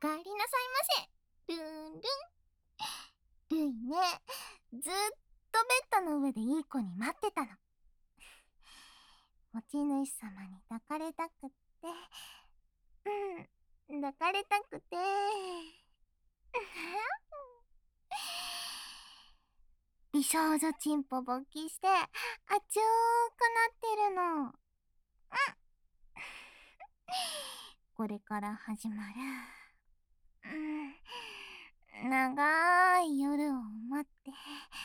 かえりなさいませ。ルンルン。ルイね、ずっとベッドの上でいい子に待ってたの。持ち主様に抱かれたくって、抱かれたくて。美少女チンポ勃起して、あちょーくなってるの。これから始まる。長い夜を待って。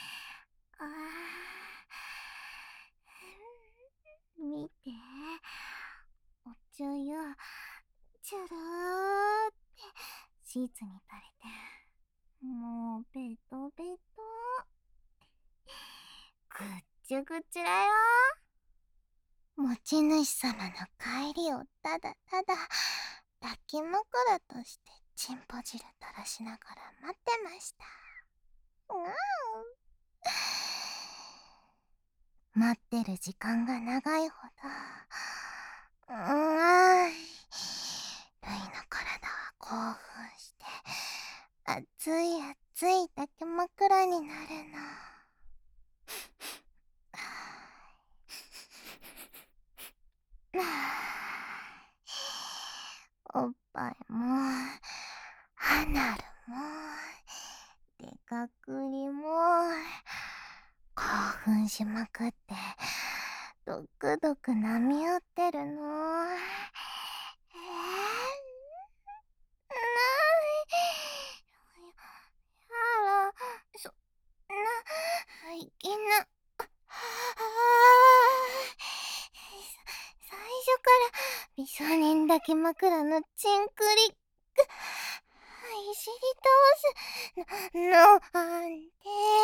見て。おちょゆ、ちゅるーってシーツに垂れて。もうベトベト。ぐっちゅぐっちゅだよ。持ち主様の帰りをただただ抱き枕としてチンポ汁垂らしながら待ってました。待ってる時間が長いほど、ルイの体は興奮して熱い熱い抱き枕になるの。おっぱいもアナルもでかくりも興奮しまくってドクドク波打ってるの。やだ、いけな。最初から美少年抱き枕のチンクリいじり倒すのなんて。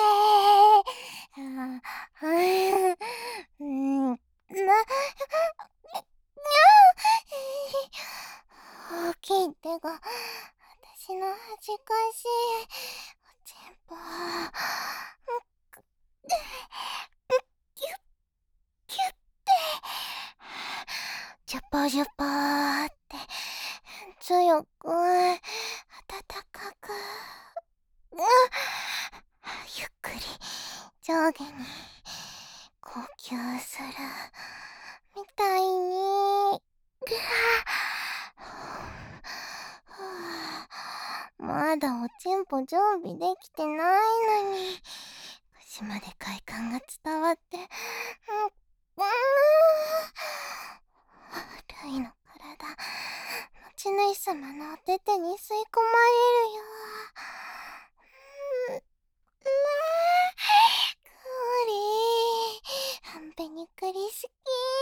大きい手が私の恥ずかしいおちんぽキュッキュッてジュポジュポーって強く温かくゆっくり上下に呼吸するみたいに。まだおちんぽ準備できてないのに腰まで快感が伝わって、ルイの体持ち主様のお手手に吸い込まれるよ。はんぺにくり好き。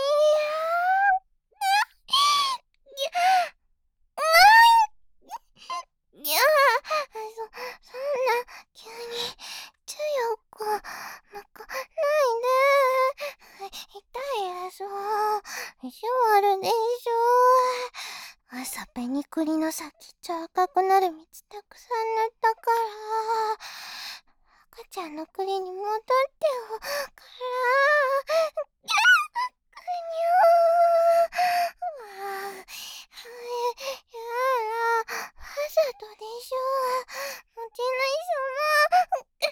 そんな急に強く抜かないで。痛いやつ意地悪でしょ。朝ペニクリの先っちょ赤くなる蜜たくさん塗ったから赤ちゃんの栗に戻っておからわざとでしょ。持ち主様。痛い。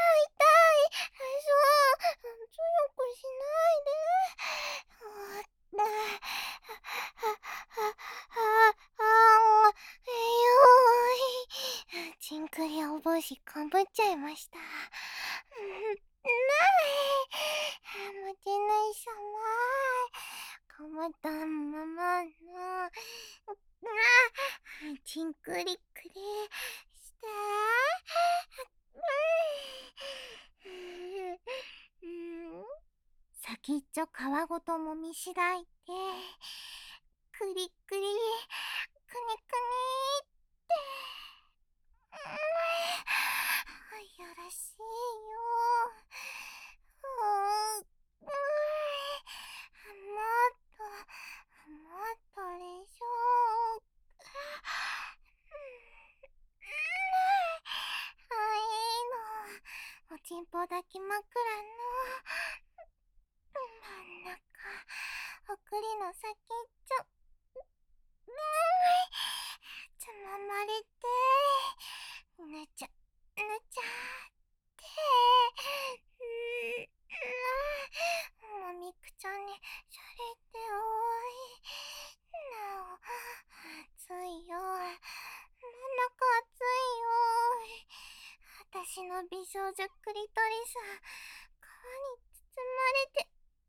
強くしないで。ちんくりお帽子かぶっちゃいました。持ち主様。かぶったままのちんくりくりして先っちょ皮ごともみしだいてくりくりくにくにってよろしいよ。もっとでしょ。おちんぽ抱き枕の真ん中おくりの先っちょつままれてちゃってもみくちゃんにされておい。なお暑いよ。なんだか暑いよ。私の美少女クリトリス、皮に包まれて、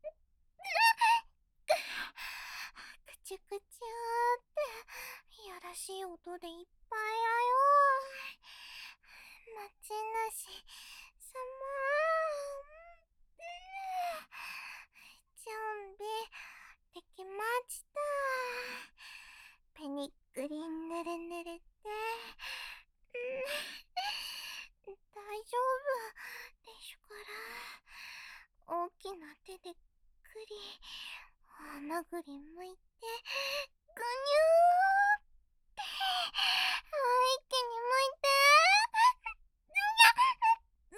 くちゅくちゅーって、いやらしい音でいっぱいだよ。待ちなしさま準備できました。ペニックリンぬるぬるって、大丈夫でしゅから。大きな手でくりハマグリむいてぐにゅーって一気にむいてうわ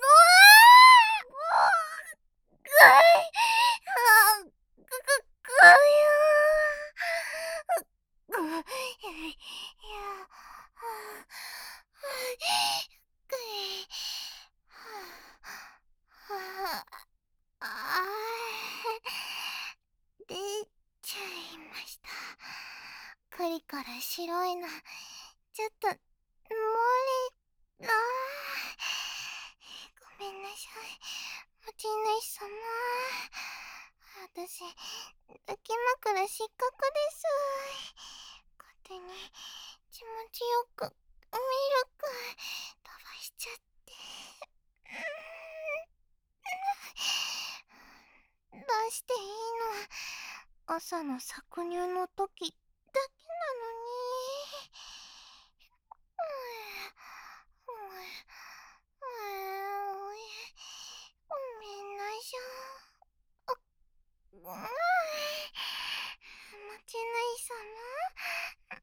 ーぐいぐゆいやぐい出ちゃいました。栗から白いのちょっと漏れた。ごめんなさい、持ち主様。私抱き枕失格です。勝手に気持ちよくミルク飛ばしちゃって。出していいの朝の搾乳の時だけなのに。ごめんなさい。持ち主様。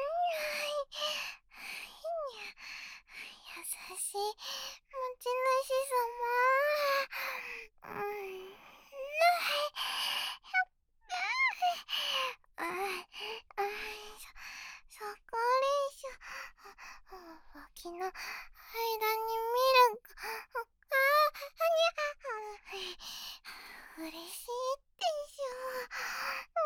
優しい持ち主様。そこでしょ。脇の間にミルク。嬉しいでしょ。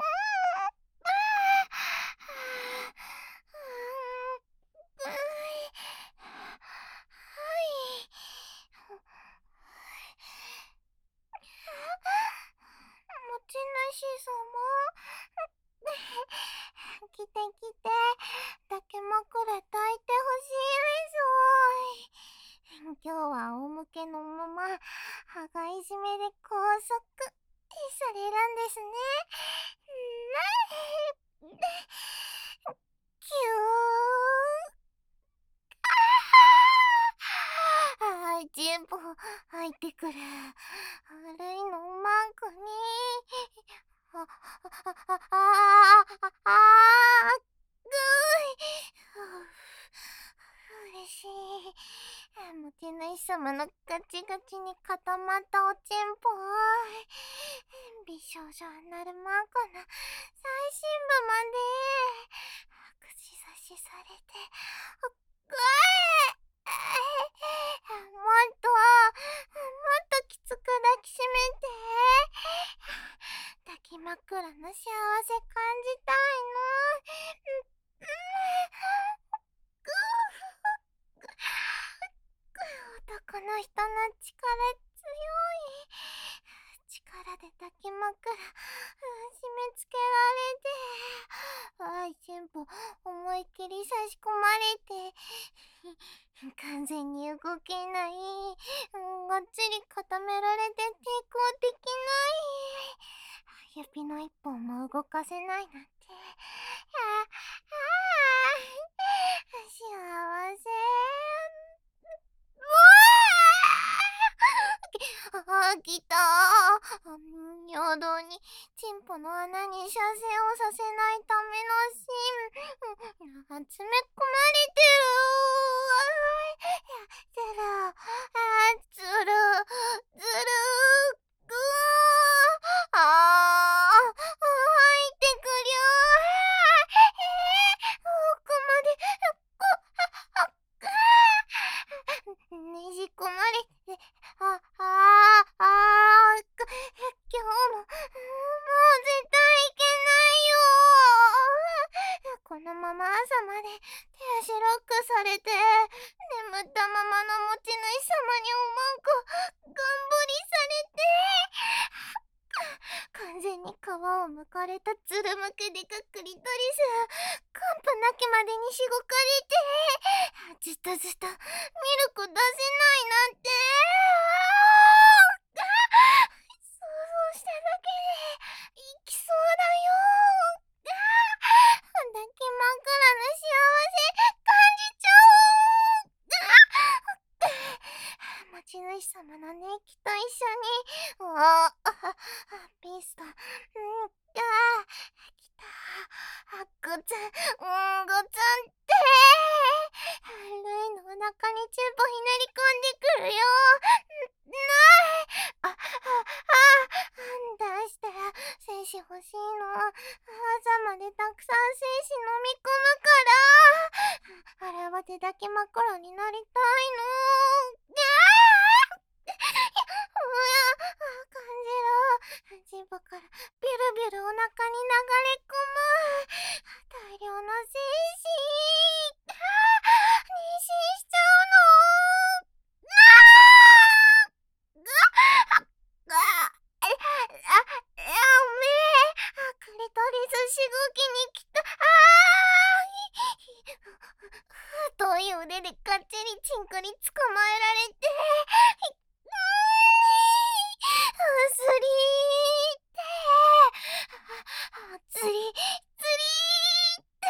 持ち主様。来て来て、抱き枕抱いてほしいです。今日は仰向けのまま羽交い締めで拘束されるんですね。キュー。全部入ってくる。悪いのマークに。ぐ嬉しい。持ち主様のガチガチに固まったおちんぽ。美少女アナルマークの最深部まで串刺しされて、ぐもっときつく抱きしめて。抱き枕の幸せ感じたいの。男の人の力強い。力で抱き枕締め付けられて、全部思いっきり差し込まれて、完全に動けない。がっつり固められて抵抗できない。指の一本も動かせないなんて。幸せ。来た尿道にチンポの穴に射精をさせないための芯詰め込まれてる。ずるずるぐー。入ってくりゅー。奥まで朝まで手足ロックされて、眠ったままの持ち主様におまんこ頑張りされて、完全に皮を剥かれたつるむけでかクリトリス、完膚なきまでにしごかれて、ずたずたミルク出せないなんて、想像しただけで行きそうだよ。抱き枕の幸せ感じちゃう。持ち主様の熱気と一緒に、ピスト、きた、ぐつん、ぐつんって、ルイのお腹にチューブひねり込んでくるよ。出して、精子欲しいの。朝までたくさん精子飲み込むから。あれは手抱き枕になりたいの。感じろ。ジブからビルビルお腹に流れ込む大量の精子。妊娠しちゃうの。クリトリスしごきに来た。太い腕でがっちりチンコに捕まえられて、スリーって、釣りって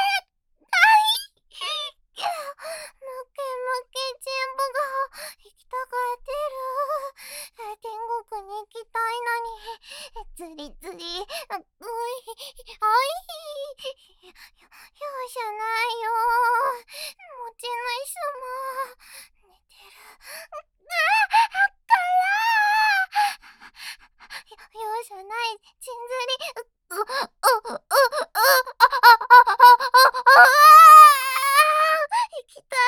ムケムケ全部が行きたがってる。天国に行きたいのに、釣り、容赦ないよ。持ち主様、寝てる。容赦ない、ちんずり、行きた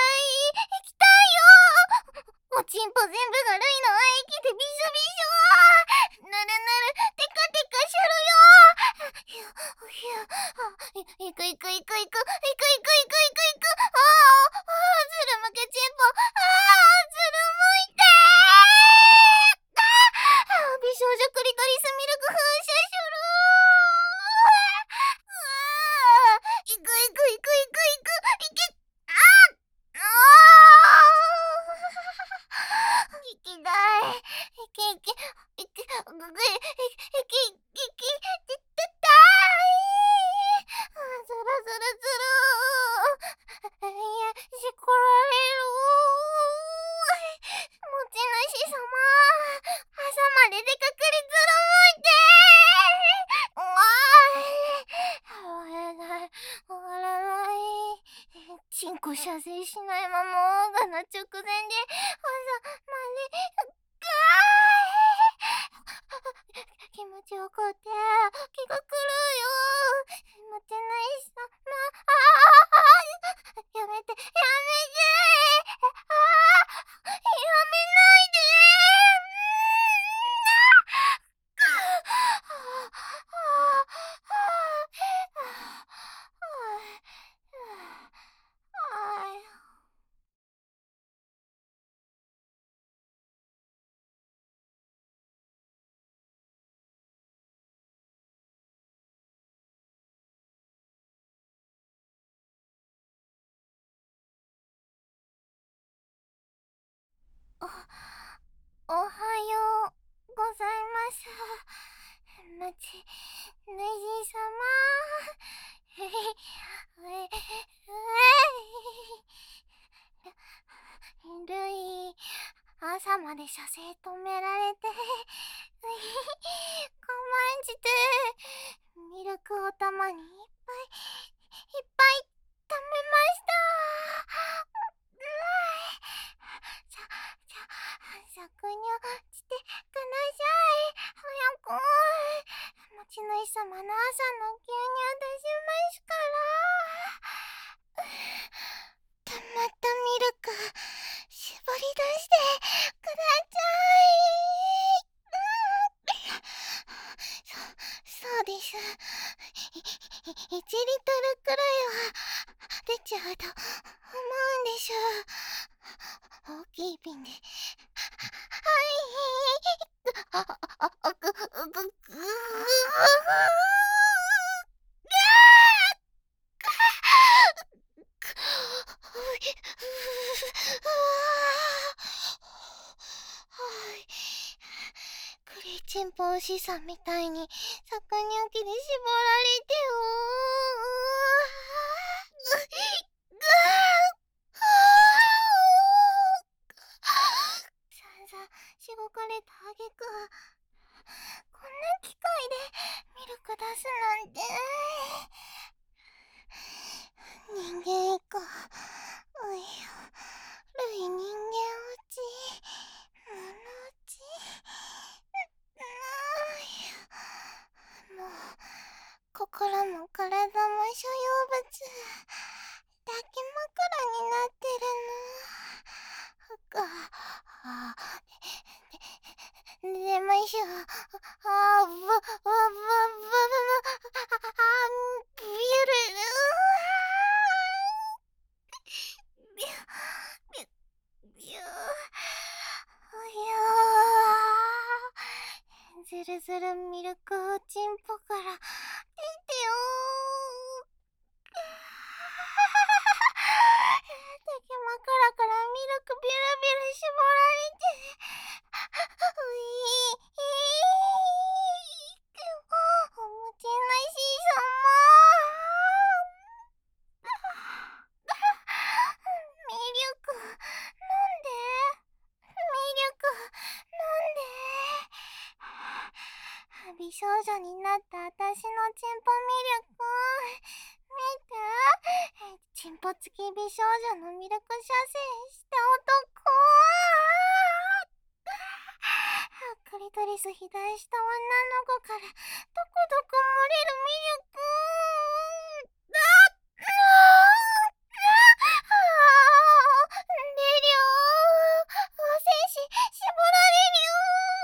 いよ。おちんぽ全部がルイの愛液でびしょびしょ。ぬるぬる、テカテカしゅるよ。いくいくいくいく、いくいくいくいくいく。ずるむけちんぽ。ずるむいて美少女クリトリスミルク噴射しゅる。いくいくいくいくいく。いけ、聞きたい。いけいけ、いけ、たい。ずるずるずる。いや、しこられる。持ち主様、朝まででかくりずるむいて。終わらない、終わらない。チンコ射精しないままオーガの直前で朝まで気持ちよくて気が狂うよ。持ち主様、やめて、やめないで。おはようございます。持ち主様。ルイ、朝まで射精止められて、我慢してミルクをたまにいっぱい食べました。搾乳してください。早く。持ち主様の朝の牛乳出しますから。溜まったミルク、絞り出してください。そうです。1リットルくらいは出ちゃうと思うんでしょう。大きい瓶で。はい。ぐ、ぐ、ぐ、クレイチンポおしさんみたいに搾乳機で絞られて散々しごかれたあげくこんな機械でミルク出すなんて。人間以降おいよ類人間落ち物落ちもう心も体も所有物抱き枕になってるの。出ましょう。ビュル。ビュー。ずるずるミルクおちんぽから出てよ竹枕からミルクビュルビュル絞られておもちなしさま。ミルクなんでミルクなんで美少女になった私のチンポミルク見てチンポ付き美少女のミルク射精した男クリトリス肥大した女の子からどこどこ漏れるミルク出るよ精子絞られるよ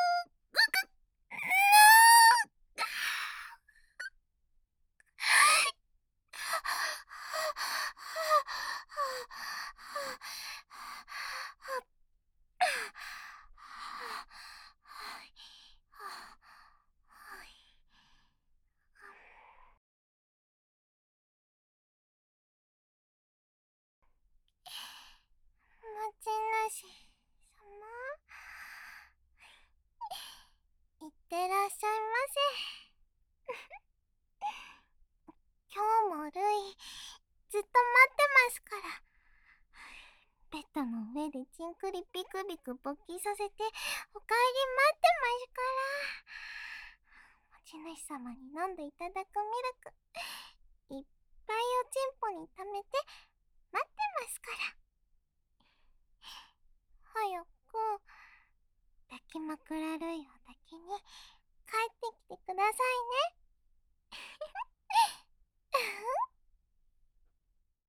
もちなしさまいってらっしゃいませ。今日もルイずっと待ってますから。ベッドの上でチンクリピクビク勃起させてお帰り待ってますから。持ち主様に飲んでいただくミルクいっぱいおちんぽに溜めて待ってますから。早く抱き枕類を抱きに帰ってきてくださいね。